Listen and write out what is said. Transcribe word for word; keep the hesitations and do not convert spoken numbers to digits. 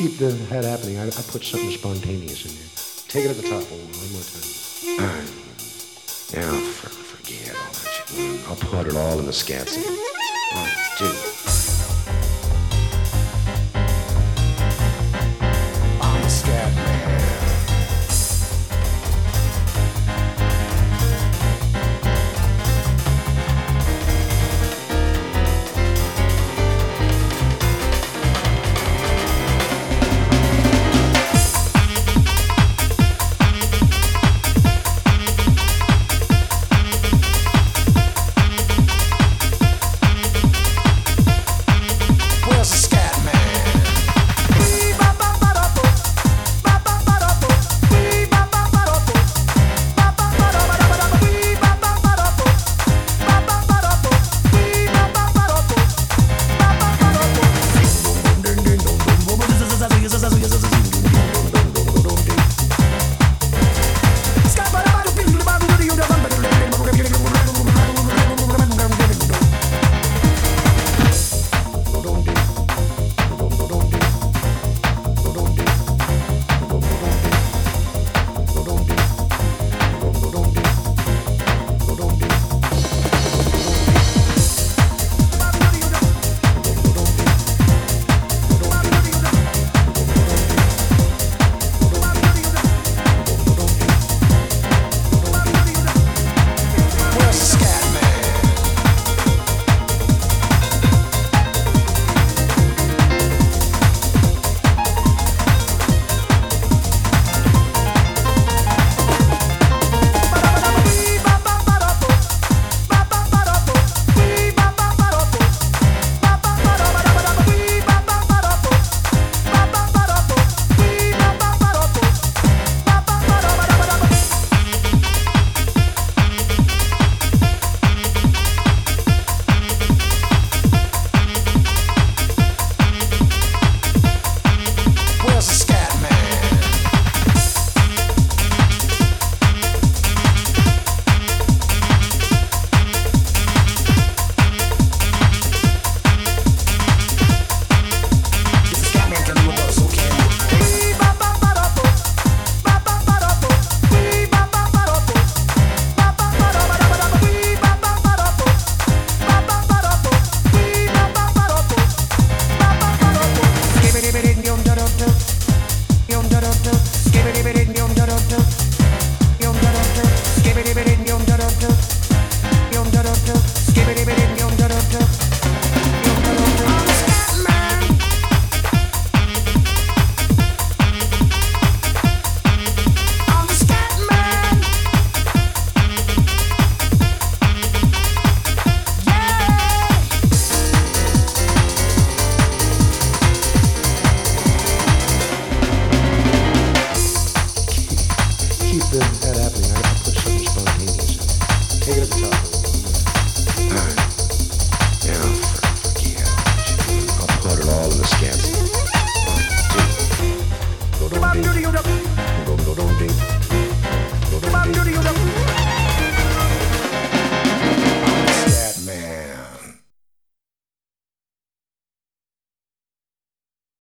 keep the, that happening, I, I put something spontaneous in there. Take it at the top one, one more time. All right. Now, for, forget all that shit. I'll put it all in the scat scene. One, two,